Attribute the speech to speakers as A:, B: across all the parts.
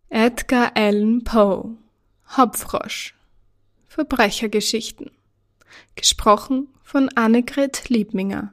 A: Edgar Allan Poe, Hoppfrosch. Verbrechergeschichten. Gesprochen von Annegret Liebminger.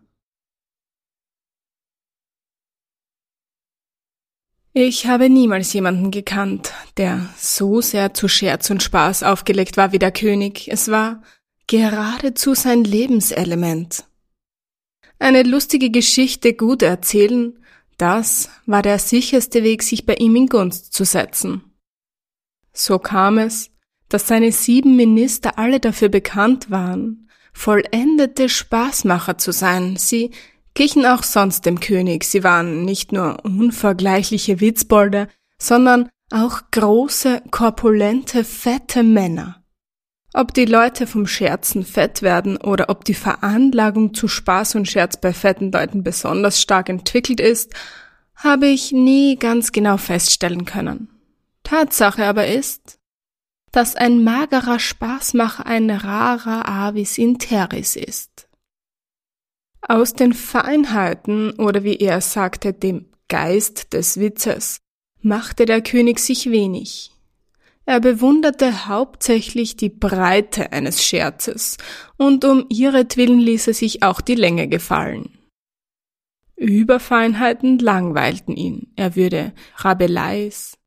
A: Ich habe niemals jemanden gekannt, der so sehr zu Scherz und Spaß aufgelegt war wie der König. Es war geradezu sein Lebenselement. Eine lustige Geschichte gut erzählen, das war der sicherste Weg, sich bei ihm in Gunst zu setzen. So kam es, dass seine 7 Minister alle dafür bekannt waren, vollendete Spaßmacher zu sein. Sie glichen auch sonst dem König. Sie waren nicht nur unvergleichliche Witzbolde, sondern auch große, korpulente, fette Männer. Ob die Leute vom Scherzen fett werden oder ob die Veranlagung zu Spaß und Scherz bei fetten Leuten besonders stark entwickelt ist, habe ich nie ganz genau feststellen können. Tatsache aber ist, dass ein magerer Spaßmacher ein rarer Avis in terris ist. Aus den Feinheiten oder wie er sagte, dem Geist des Witzes, machte der König sich wenig. Er bewunderte hauptsächlich die Breite eines Scherzes und um ihretwillen ließ er sich auch die Länge gefallen. Überfeinheiten langweilten ihn. Er würde Rabelais,